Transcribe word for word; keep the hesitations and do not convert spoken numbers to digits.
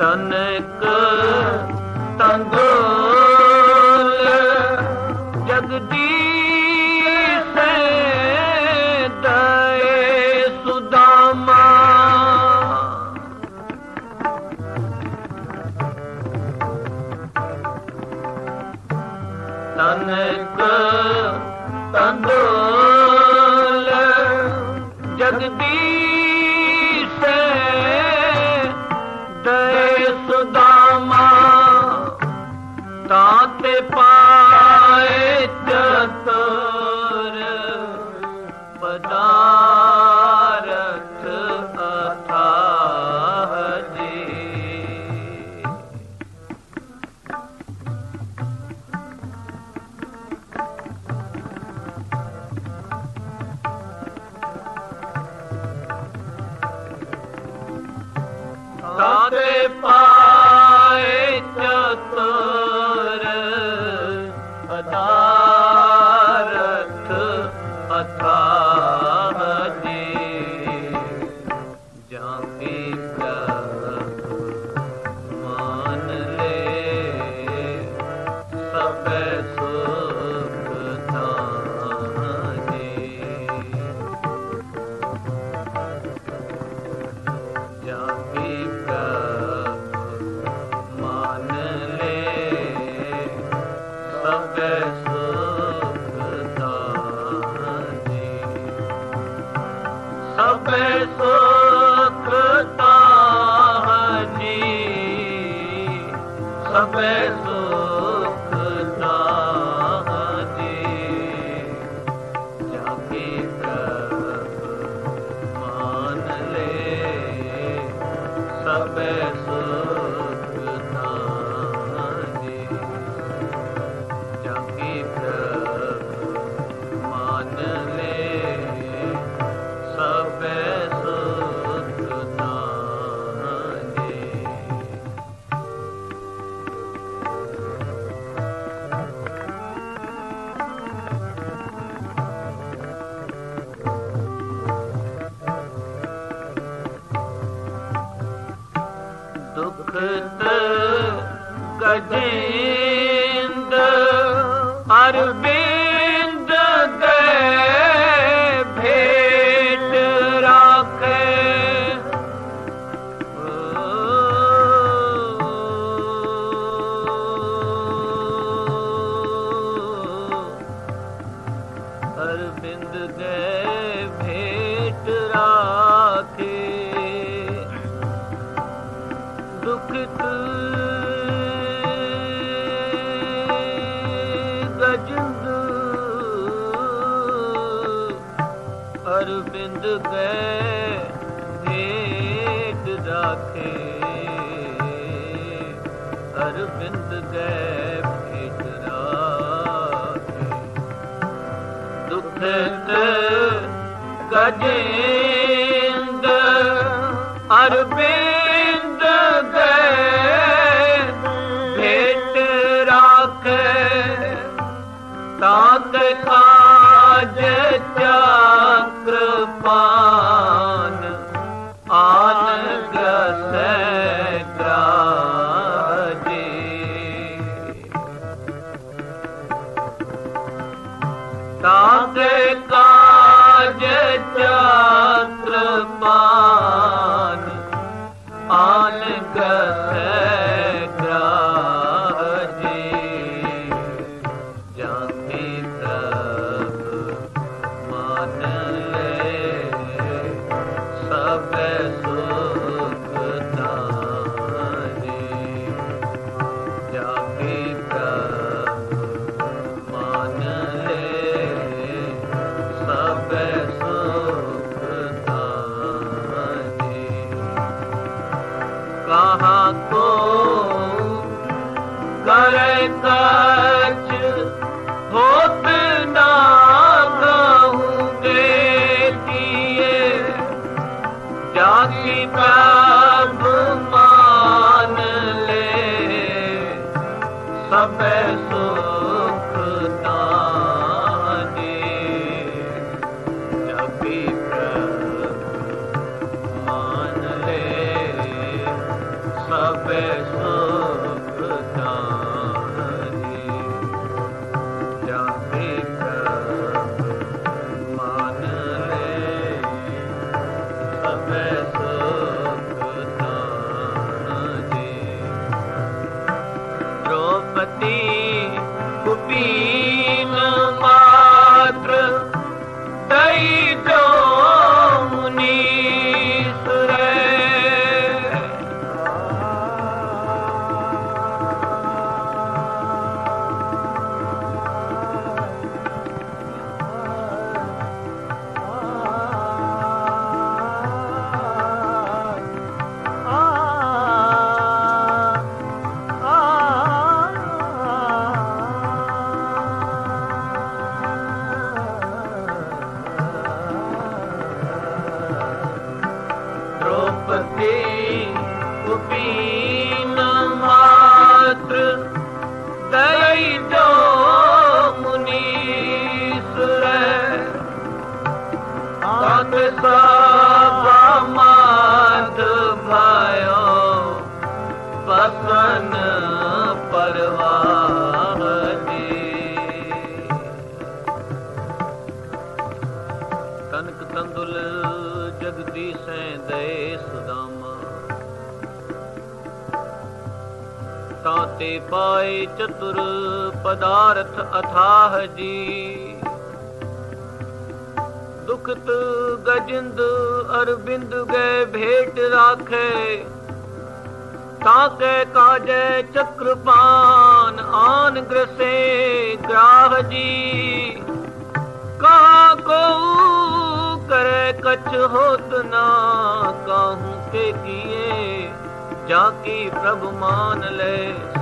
ਤਨਕ ਤੰਦੋਲ ਜਗਦੀਸ਼ ਦਏ ਸੁਦਾਮਾ ਤਨਕ ਤੰਦੋਲ ਜਗਦੀਸ਼ ਦਏ ਸੁਦਾਮਾ ਤਾਤੇ ਪਾਏ ਚਤੁਰ ਪਦਾਰਥ ਅਥਾਹ ਜੀ। ਤਾਤੇ ਪਾਏ ਚਤੁਰ ਪਦਾਰਥ ਅਥਾਹ ਜੀ। ਜਾਂ ਕੀ ਪ੍ਰਭ ਮਾਨ ਲੈ ਸਭੈ ਸੁਖ ਥਾਂ ਜੀ। ਜਾਂ ਕੀ ਮਾਨ ਲੈ ਸਭੈ ਸੁਖ ਥਾਂ ਜੀ। ਸਭੈ ਸੁਖ ਥਾਂ ਜੀ। ਸਭੈ ਸੁਖ ਥਾਂ ਜੀ। ਜਾਂ ਕੀ ਪ੍ਰਭ ਮਾਨ ਲੈ ਸਭੈ ਸੁਖ ਥਾਂ ਜੀ। ਜਾਂ ਕੀ ਪ੍ਰਭ ਮਾਨ ਲੈ ਸਭੈ ਸੁਖ ਥਾਂ ਜੀ। ਦੁਖਤ ਗਜਿੰਦ ਅਰਬਿੰਦ ਗਏ ਭੇਟ ਰਾਖੇ। ਅਰਬਿੰਦ ਗਏ ਭੇਟ ਰਾਖੇ। ਦੁਖਤ ਗਜਿੰਦ ਅਰਬਿੰਦ ਗਏ ਭੇਟ ਰਾਖੇ। ਅਰਬਿੰਦ ਗਏ ਭੇਟ ਰਾਖੇ। ਦੁਖਤ ਗਜਿੰਦ ਅਰਬਿੰਦ ਗਏ ਭੇਟ ਰਾਖੇ। ਤਾਤ ਕਾਜ ਚਕ੍ਰਪਾਨ ਆਨ ਗ੍ਰਸੈ ਗ੍ਰਾਹ ਜੀ। ਤਾਤ ਕਾਜ ਚਕ੍ਰਪਾਨ सभा माध भयो पसन परवाह जी। कनक तंदुल जगदीश दए सुदामा ताते पाए चतुर पदार्थ अथाह जी। दुखत गजिंद अरविंद गए भेंट राखे ताके काजे चक्रपान आन ग्रसे ग्राह जी। कहा को करे कछ होत ना काहू के किए जाकी प्रभु मान ले